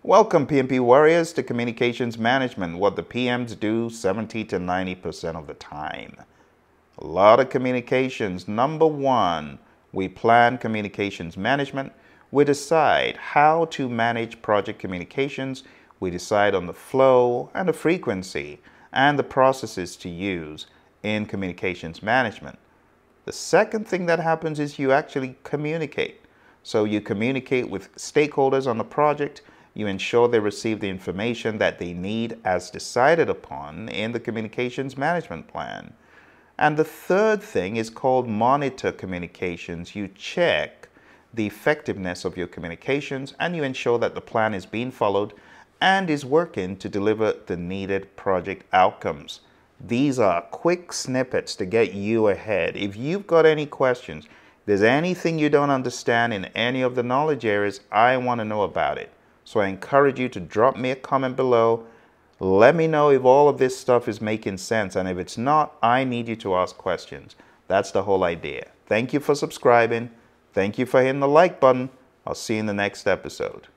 Welcome, PMP warriors, to Communications Management, what the PMs do 70 to 90% of the time. A lot of communications. Number one, we plan communications management. We decide how to manage project communications. We decide on the flow and the frequency and the processes to use in communications management. The second thing that happens is you actually communicate. So you communicate with stakeholders on the project. You ensure they receive the information that they need as decided upon in the communications management plan. And the third thing is called monitor communications. You check the effectiveness of your communications and you ensure that the plan is being followed and is working to deliver the needed project outcomes. These are quick snippets to get you ahead. If you've got any questions, if there's anything you don't understand in any of the knowledge areas, I want to know about it. So I encourage you to drop me a comment below. Let me know if all of this stuff is making sense. And if it's not, I need you to ask questions. That's the whole idea. Thank you for subscribing. Thank you for hitting the like button. I'll see you in the next episode.